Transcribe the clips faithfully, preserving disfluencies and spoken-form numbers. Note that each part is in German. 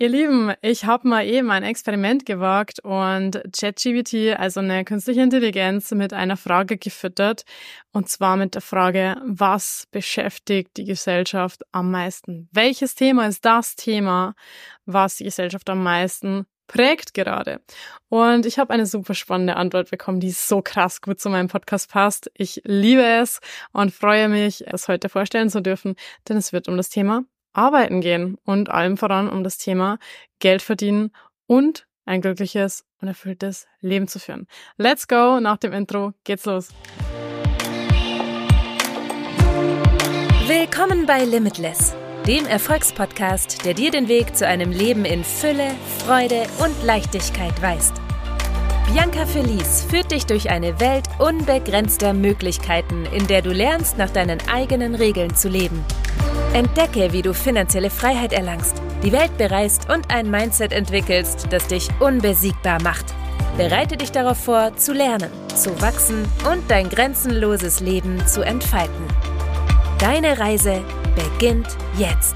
Ihr Lieben, ich habe mal eben ein Experiment gewagt und ChatGPT, also eine künstliche Intelligenz, mit einer Frage gefüttert. Und zwar mit der Frage, was beschäftigt die Gesellschaft am meisten? Welches Thema ist das Thema, was die Gesellschaft am meisten prägt gerade? Und ich habe eine super spannende Antwort bekommen, die so krass gut zu meinem Podcast passt. Ich liebe es und freue mich, es heute vorstellen zu dürfen, denn es wird um das Thema Arbeiten gehen und allem voran um das Thema Geld verdienen und ein glückliches und erfülltes Leben zu führen. Let's go! Nach dem Intro geht's los. Willkommen bei Limitless, dem Erfolgspodcast, der dir den Weg zu einem Leben in Fülle, Freude und Leichtigkeit weist. Bianca Felice führt dich durch eine Welt unbegrenzter Möglichkeiten, in der du lernst, nach deinen eigenen Regeln zu leben. Entdecke, wie du finanzielle Freiheit erlangst, die Welt bereist und ein Mindset entwickelst, das dich unbesiegbar macht. Bereite dich darauf vor, zu lernen, zu wachsen und dein grenzenloses Leben zu entfalten. Deine Reise beginnt jetzt.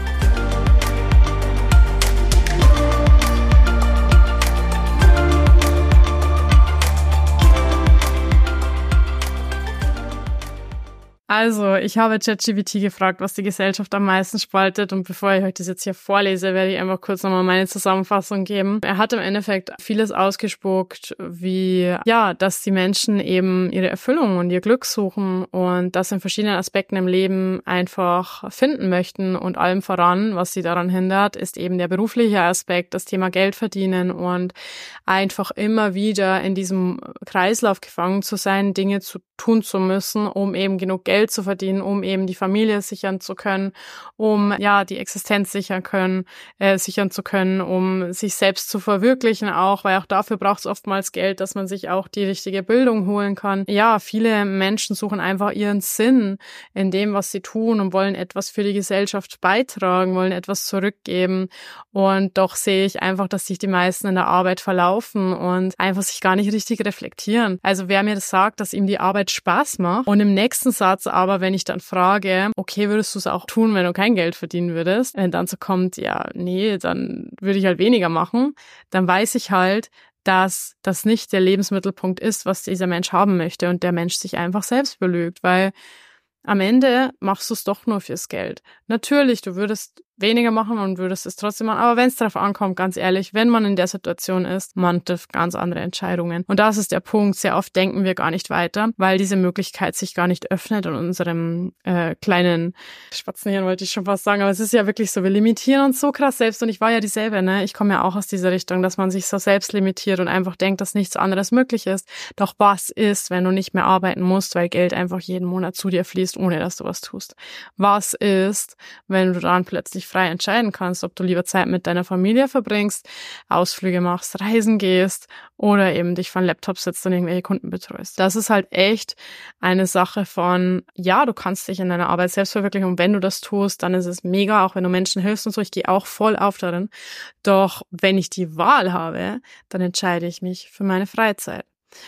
Also, ich habe ChatGPT gefragt, was die Gesellschaft am meisten spaltet, und bevor ich euch das jetzt hier vorlese, werde ich einfach kurz nochmal meine Zusammenfassung geben. Er hat im Endeffekt vieles ausgespuckt, wie, ja, dass die Menschen eben ihre Erfüllung und ihr Glück suchen und das in verschiedenen Aspekten im Leben einfach finden möchten, und allem voran, was sie daran hindert, ist eben der berufliche Aspekt, das Thema Geld verdienen und einfach immer wieder in diesem Kreislauf gefangen zu sein, Dinge zu tun zu müssen, um eben genug Geld zu verdienen, um eben die Familie sichern zu können, um ja die Existenz sichern können, äh, sichern zu können, um sich selbst zu verwirklichen auch, weil auch dafür braucht es oftmals Geld, dass man sich auch die richtige Bildung holen kann. Ja, viele Menschen suchen einfach ihren Sinn in dem, was sie tun, und wollen etwas für die Gesellschaft beitragen, wollen etwas zurückgeben, und doch sehe ich einfach, dass sich die meisten in der Arbeit verlaufen und einfach sich gar nicht richtig reflektieren. Also wer mir das sagt, dass ihm die Arbeit Spaß macht, und im nächsten Satz aber, wenn ich dann frage, okay, würdest du es auch tun, wenn du kein Geld verdienen würdest, wenn dann so kommt, ja, nee, dann würde ich halt weniger machen, dann weiß ich halt, dass das nicht der Lebensmittelpunkt ist, was dieser Mensch haben möchte, und der Mensch sich einfach selbst belügt, weil am Ende machst du es doch nur fürs Geld. Natürlich, du würdest weniger machen und würdest es trotzdem machen, aber wenn es darauf ankommt, ganz ehrlich, wenn man in der Situation ist, man trifft ganz andere Entscheidungen. Und das ist der Punkt, sehr oft denken wir gar nicht weiter, weil diese Möglichkeit sich gar nicht öffnet in unserem äh, kleinen Spatzenhirn, wollte ich schon fast sagen, aber es ist ja wirklich so, wir limitieren uns so krass selbst, und ich war ja dieselbe, ne? Ich komme ja auch aus dieser Richtung, dass man sich so selbst limitiert und einfach denkt, dass nichts anderes möglich ist. Doch was ist, wenn du nicht mehr arbeiten musst, weil Geld einfach jeden Monat zu dir fließt, ohne dass du was tust? Was ist, wenn du dann plötzlich frei entscheiden kannst, ob du lieber Zeit mit deiner Familie verbringst, Ausflüge machst, reisen gehst oder eben dich von Laptop sitzt und irgendwelche Kunden betreust? Das ist halt echt eine Sache von, ja, du kannst dich in deiner Arbeit selbst verwirklichen, und wenn du das tust, dann ist es mega, auch wenn du Menschen hilfst und so. Ich gehe auch voll auf darin. Doch wenn ich die Wahl habe, dann entscheide ich mich für meine Freizeit.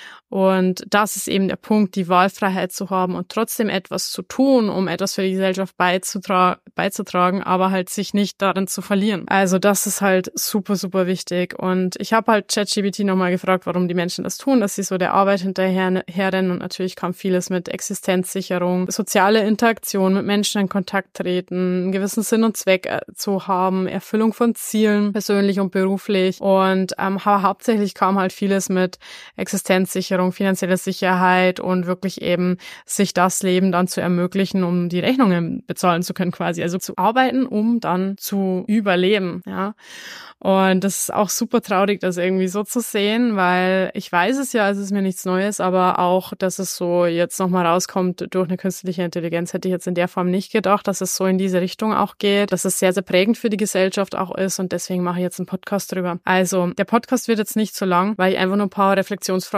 Und das ist eben der Punkt, die Wahlfreiheit zu haben und trotzdem etwas zu tun, um etwas für die Gesellschaft beizutra- beizutragen, aber halt sich nicht darin zu verlieren. Also das ist halt super, super wichtig. Und ich habe halt ChatGPT nochmal gefragt, warum die Menschen das tun, dass sie so der Arbeit hinterherrennen. Und natürlich kam vieles mit Existenzsicherung, soziale Interaktion, mit Menschen in Kontakt treten, einen gewissen Sinn und Zweck zu haben, Erfüllung von Zielen, persönlich und beruflich. Und ähm, hauptsächlich kam halt vieles mit Existenzsicherung, finanzielle Sicherheit und wirklich eben sich das Leben dann zu ermöglichen, um die Rechnungen bezahlen zu können quasi. Also zu arbeiten, um dann zu überleben, ja. Und das ist auch super traurig, das irgendwie so zu sehen, weil ich weiß es ja, es ist mir nichts Neues, aber auch, dass es so jetzt nochmal rauskommt durch eine künstliche Intelligenz, hätte ich jetzt in der Form nicht gedacht, dass es so in diese Richtung auch geht, dass es sehr, sehr prägend für die Gesellschaft auch ist, und deswegen mache ich jetzt einen Podcast drüber. Also, der Podcast wird jetzt nicht so lang, weil ich einfach nur ein paar Reflexionsfragen für dich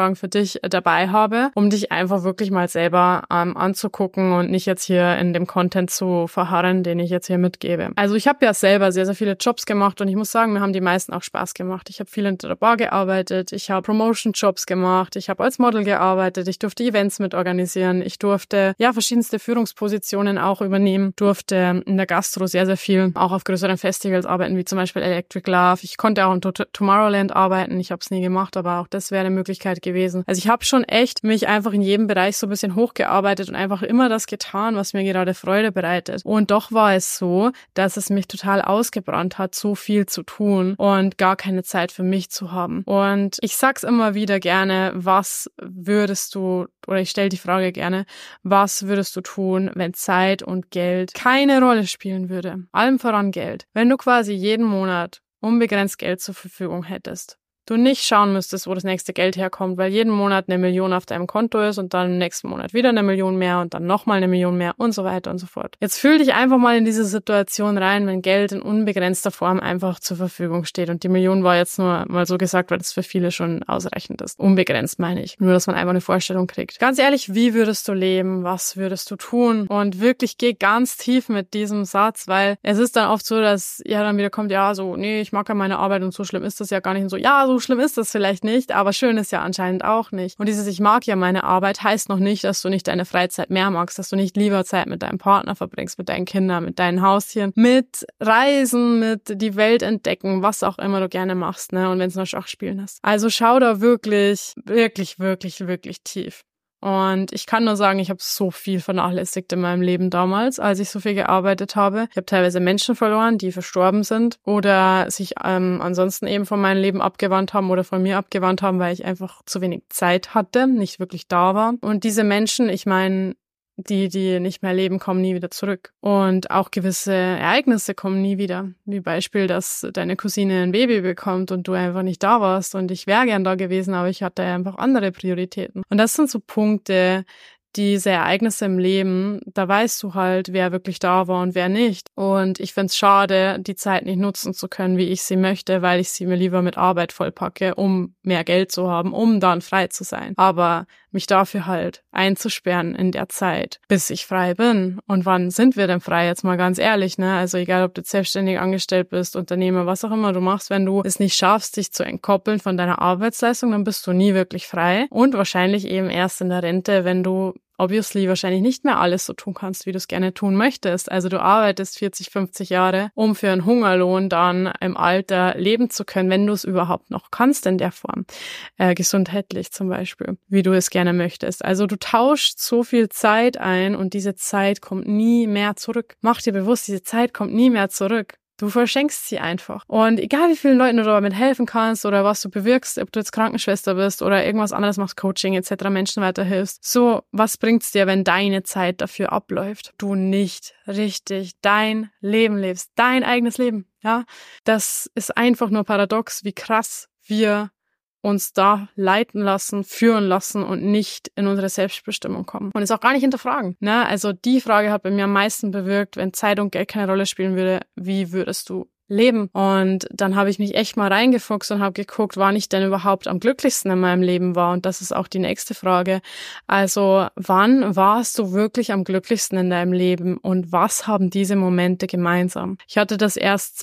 wirklich dabei habe, um dich einfach wirklich mal selber ähm, anzugucken und nicht jetzt hier in dem Content zu verharren, den ich jetzt hier mitgebe. Also ich habe ja selber sehr, sehr viele Jobs gemacht und ich muss sagen, mir haben die meisten auch Spaß gemacht. Ich habe viel in der Bar gearbeitet, ich habe Promotion-Jobs gemacht, ich habe als Model gearbeitet, ich durfte Events mitorganisieren, ich durfte ja verschiedenste Führungspositionen auch übernehmen, durfte in der Gastro sehr, sehr viel auch auf größeren Festivals arbeiten, wie zum Beispiel Electric Love. Ich konnte auch in Tomorrowland arbeiten, ich habe es nie gemacht, aber auch das wäre eine Möglichkeit gewesen. Also ich habe schon echt mich einfach in jedem Bereich so ein bisschen hochgearbeitet und einfach immer das getan, was mir gerade Freude bereitet. Und doch war es so, dass es mich total ausgebrannt hat, so viel zu tun und gar keine Zeit für mich zu haben. Und ich sag's immer wieder gerne, was würdest du, oder ich stelle die Frage gerne, was würdest du tun, wenn Zeit und Geld keine Rolle spielen würde? Allem voran Geld. Wenn du quasi jeden Monat unbegrenzt Geld zur Verfügung hättest, du nicht schauen müsstest, wo das nächste Geld herkommt, weil jeden Monat eine Million auf deinem Konto ist und dann im nächsten Monat wieder eine Million mehr und dann nochmal eine Million mehr und so weiter und so fort. Jetzt fühl dich einfach mal in diese Situation rein, wenn Geld in unbegrenzter Form einfach zur Verfügung steht. Und die Million war jetzt nur mal so gesagt, weil das für viele schon ausreichend ist. Unbegrenzt meine ich. Nur, dass man einfach eine Vorstellung kriegt. Ganz ehrlich, wie würdest du leben? Was würdest du tun? Und wirklich geh ganz tief mit diesem Satz, weil es ist dann oft so, dass ja dann wieder kommt, ja so, nee, ich mag ja meine Arbeit und so schlimm ist das ja gar nicht. Und so, ja, so schlimm ist das vielleicht nicht, aber schön ist ja anscheinend auch nicht. Und dieses ich mag ja meine Arbeit heißt noch nicht, dass du nicht deine Freizeit mehr magst, dass du nicht lieber Zeit mit deinem Partner verbringst, mit deinen Kindern, mit deinen Haustieren, mit Reisen, mit die Welt entdecken, was auch immer du gerne machst, ne? Und wenn es nur Schachspielen ist. Also schau da wirklich, wirklich, wirklich, wirklich tief. Und ich kann nur sagen, ich habe so viel vernachlässigt in meinem Leben damals, als ich so viel gearbeitet habe. Ich habe teilweise Menschen verloren, die verstorben sind oder sich ähm, ansonsten eben von meinem Leben abgewandt haben oder von mir abgewandt haben, weil ich einfach zu wenig Zeit hatte, nicht wirklich da war. Und diese Menschen, ich meine, die, die nicht mehr leben, kommen nie wieder zurück. Und auch gewisse Ereignisse kommen nie wieder. Wie Beispiel, dass deine Cousine ein Baby bekommt und du einfach nicht da warst. Und ich wäre gern da gewesen, aber ich hatte einfach andere Prioritäten. Und das sind so Punkte, diese Ereignisse im Leben, da weißt du halt, wer wirklich da war und wer nicht. Und ich find's schade, die Zeit nicht nutzen zu können, wie ich sie möchte, weil ich sie mir lieber mit Arbeit vollpacke, um mehr Geld zu haben, um dann frei zu sein. Aber mich dafür halt einzusperren in der Zeit, bis ich frei bin. Und wann sind wir denn frei? Jetzt mal ganz ehrlich, ne? Also egal, ob du selbstständig angestellt bist, Unternehmer, was auch immer du machst, wenn du es nicht schaffst, dich zu entkoppeln von deiner Arbeitsleistung, dann bist du nie wirklich frei. Und wahrscheinlich eben erst in der Rente, wenn du obviously wahrscheinlich nicht mehr alles so tun kannst, wie du es gerne tun möchtest. Also du arbeitest vierzig, fünfzig Jahre, um für einen Hungerlohn dann im Alter leben zu können, wenn du es überhaupt noch kannst in der Form. Äh, gesundheitlich zum Beispiel, wie du es gerne möchtest. Also du tauschst so viel Zeit ein und diese Zeit kommt nie mehr zurück. Mach dir bewusst, diese Zeit kommt nie mehr zurück. Du verschenkst sie einfach. Und egal wie vielen Leuten du damit helfen kannst oder was du bewirkst, ob du jetzt Krankenschwester bist oder irgendwas anderes machst, Coaching et cetera, Menschen weiterhilfst, so, was bringt's dir, wenn deine Zeit dafür abläuft? Du nicht richtig dein Leben lebst, dein eigenes Leben, ja? Das ist einfach nur paradox, wie krass wir uns da leiten lassen, führen lassen und nicht in unsere Selbstbestimmung kommen. Und es auch gar nicht hinterfragen. Ne? Also die Frage hat bei mir am meisten bewirkt, wenn Zeit und Geld keine Rolle spielen würde, wie würdest du leben? Und dann habe ich mich echt mal reingefuchst und habe geguckt, wann ich denn überhaupt am glücklichsten in meinem Leben war. Und das ist auch die nächste Frage. Also wann warst du wirklich am glücklichsten in deinem Leben und was haben diese Momente gemeinsam? Ich hatte das erst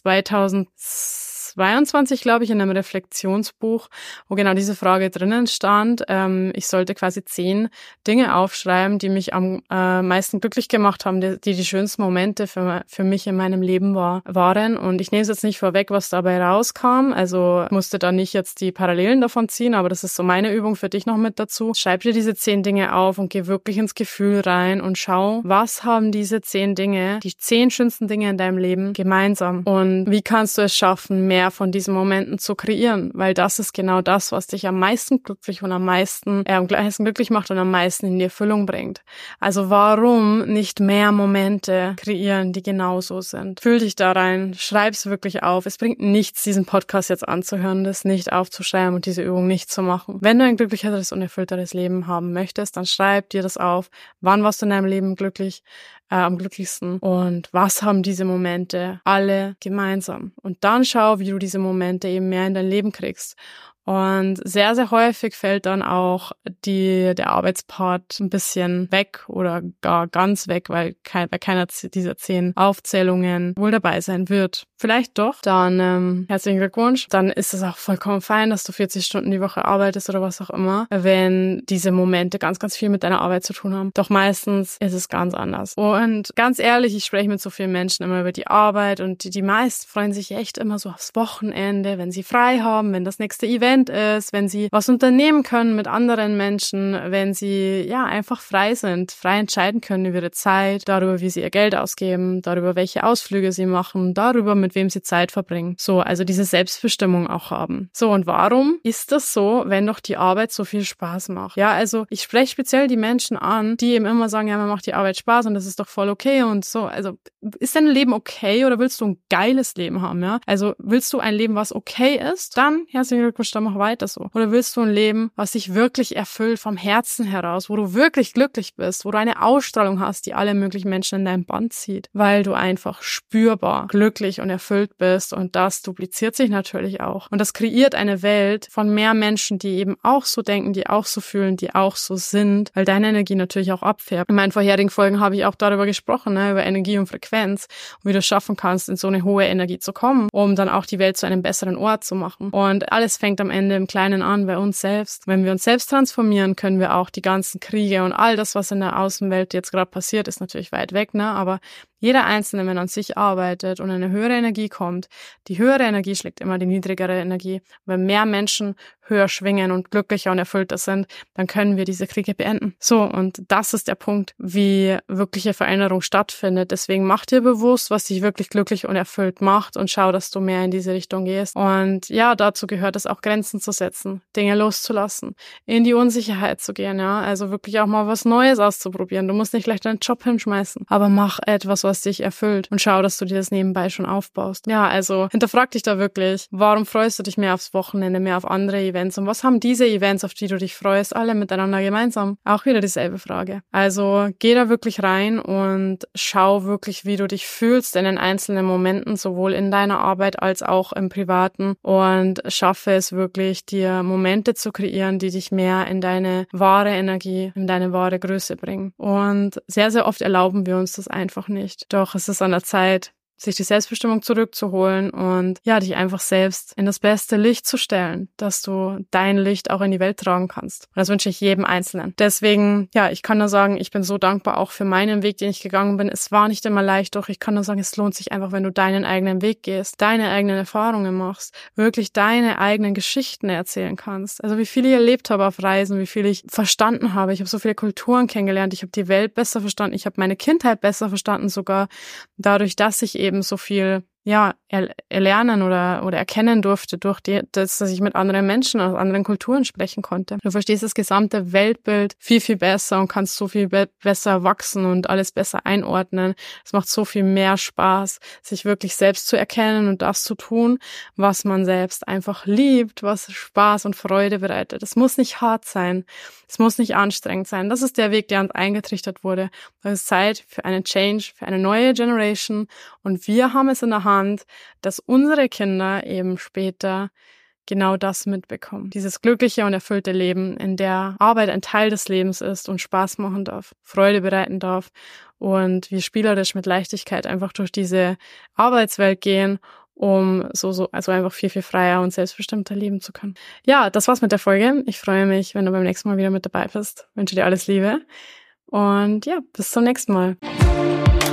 zweitausendzweiundzwanzig, glaube ich, in einem Reflexionsbuch, wo genau diese Frage drinnen stand. Ähm, ich sollte quasi zehn Dinge aufschreiben, die mich am äh, meisten glücklich gemacht haben, die, die die schönsten Momente für, für mich in meinem Leben war, waren. Und ich nehme es jetzt nicht vorweg, was dabei rauskam. Also ich musste da nicht jetzt die Parallelen davon ziehen, aber das ist so meine Übung für dich noch mit dazu. Schreib dir diese zehn Dinge auf und geh wirklich ins Gefühl rein und schau, was haben diese zehn Dinge, die zehn schönsten Dinge in deinem Leben gemeinsam? Und wie kannst du es schaffen, mehr von diesen Momenten zu kreieren, weil das ist genau das, was dich am meisten glücklich und am meisten, äh, am meisten glücklich macht und am meisten in die Erfüllung bringt. Also warum nicht mehr Momente kreieren, die genauso sind? Fühl dich da rein, schreib's wirklich auf. Es bringt nichts, diesen Podcast jetzt anzuhören, das nicht aufzuschreiben und diese Übung nicht zu machen. Wenn du ein glücklicheres und erfüllteres Leben haben möchtest, dann schreib dir das auf. Wann warst du in deinem Leben glücklich? Äh, am glücklichsten und was haben diese Momente alle gemeinsam und dann schau, wie du diese Momente eben mehr in dein Leben kriegst Und sehr, sehr häufig fällt dann auch die, der Arbeitspart ein bisschen weg oder gar ganz weg, weil kein, bei keiner dieser zehn Aufzählungen wohl dabei sein wird. Vielleicht doch, dann ähm, herzlichen Glückwunsch. Dann ist es auch vollkommen fein, dass du vierzig Stunden die Woche arbeitest oder was auch immer, wenn diese Momente ganz, ganz viel mit deiner Arbeit zu tun haben. Doch meistens ist es ganz anders. Und ganz ehrlich, ich spreche mit so vielen Menschen immer über die Arbeit und die, die meisten freuen sich echt immer so aufs Wochenende, wenn sie frei haben, wenn das nächste Event ist, wenn sie was unternehmen können mit anderen Menschen, wenn sie ja einfach frei sind, frei entscheiden können über ihre Zeit, darüber, wie sie ihr Geld ausgeben, darüber, welche Ausflüge sie machen, darüber, mit wem sie Zeit verbringen. So, also diese Selbstbestimmung auch haben. So, und warum ist das so, wenn doch die Arbeit so viel Spaß macht? Ja, also ich spreche speziell die Menschen an, die eben immer sagen, ja, mir macht die Arbeit Spaß und das ist doch voll okay und so. Also ist dein Leben okay oder willst du ein geiles Leben haben, ja? Also willst du ein Leben, was okay ist? Dann, herzlichen Glückwunsch, dann mach weiter so. Oder willst du ein Leben, was dich wirklich erfüllt vom Herzen heraus, wo du wirklich glücklich bist, wo du eine Ausstrahlung hast, die alle möglichen Menschen in dein Band zieht, weil du einfach spürbar glücklich und erfüllt bist und das dupliziert sich natürlich auch. Und das kreiert eine Welt von mehr Menschen, die eben auch so denken, die auch so fühlen, die auch so sind, weil deine Energie natürlich auch abfärbt. In meinen vorherigen Folgen habe ich auch darüber gesprochen, ne, über Energie und Frequenz und wie du es schaffen kannst, in so eine hohe Energie zu kommen, um dann auch die Welt zu einem besseren Ort zu machen. Und alles fängt am Ende im Kleinen an, bei uns selbst. Wenn wir uns selbst transformieren, können wir auch die ganzen Kriege und all das, was in der Außenwelt jetzt gerade passiert, ist natürlich weit weg, ne, aber jeder Einzelne, wenn er an sich arbeitet und eine höhere Energie kommt, die höhere Energie schlägt immer die niedrigere Energie. Wenn mehr Menschen höher schwingen und glücklicher und erfüllter sind, dann können wir diese Kriege beenden. So, und das ist der Punkt, wie wirkliche Veränderung stattfindet. Deswegen mach dir bewusst, was dich wirklich glücklich und erfüllt macht und schau, dass du mehr in diese Richtung gehst. Und ja, dazu gehört es auch, Grenzen zu setzen, Dinge loszulassen, in die Unsicherheit zu gehen, ja, also wirklich auch mal was Neues auszuprobieren. Du musst nicht gleich deinen Job hinschmeißen, aber mach etwas, was dich erfüllt und schau, dass du dir das nebenbei schon aufbaust. Ja, also hinterfrag dich da wirklich, warum freust du dich mehr aufs Wochenende, mehr auf andere Events und was haben diese Events, auf die du dich freust, alle miteinander gemeinsam? Auch wieder dieselbe Frage. Also geh da wirklich rein und schau wirklich, wie du dich fühlst in den einzelnen Momenten, sowohl in deiner Arbeit als auch im Privaten und schaffe es wirklich, dir Momente zu kreieren, die dich mehr in deine wahre Energie, in deine wahre Größe bringen. Und sehr, sehr oft erlauben wir uns das einfach nicht. Doch es ist an der Zeit, sich die Selbstbestimmung zurückzuholen und ja, dich einfach selbst in das beste Licht zu stellen, dass du dein Licht auch in die Welt tragen kannst. Und das wünsche ich jedem Einzelnen. Deswegen, ja, ich kann nur sagen, ich bin so dankbar auch für meinen Weg, den ich gegangen bin. Es war nicht immer leicht, doch ich kann nur sagen, es lohnt sich einfach, wenn du deinen eigenen Weg gehst, deine eigenen Erfahrungen machst, wirklich deine eigenen Geschichten erzählen kannst. Also wie viel ich erlebt habe auf Reisen, wie viel ich verstanden habe. Ich habe so viele Kulturen kennengelernt, ich habe die Welt besser verstanden, ich habe meine Kindheit besser verstanden, sogar dadurch, dass ich eben so viel ja er, erlernen oder oder erkennen durfte durch die, dass, dass ich mit anderen Menschen aus anderen Kulturen sprechen konnte. Du verstehst das gesamte Weltbild viel, viel besser und kannst so viel be- besser wachsen und alles besser einordnen. Es macht so viel mehr Spaß, sich wirklich selbst zu erkennen und das zu tun, was man selbst einfach liebt, was Spaß und Freude bereitet. Es muss nicht hart sein, es muss nicht anstrengend sein. Das ist der Weg, der uns eingetrichtert wurde. Es ist Zeit für einen Change, für eine neue Generation und wir haben es in der Hand, dass unsere Kinder eben später genau das mitbekommen. Dieses glückliche und erfüllte Leben, in der Arbeit ein Teil des Lebens ist und Spaß machen darf, Freude bereiten darf und wir spielerisch mit Leichtigkeit einfach durch diese Arbeitswelt gehen, um so, so, also einfach viel, viel freier und selbstbestimmter leben zu können. Ja, das war's mit der Folge. Ich freue mich, wenn du beim nächsten Mal wieder mit dabei bist. Ich wünsche dir alles Liebe und ja, bis zum nächsten Mal.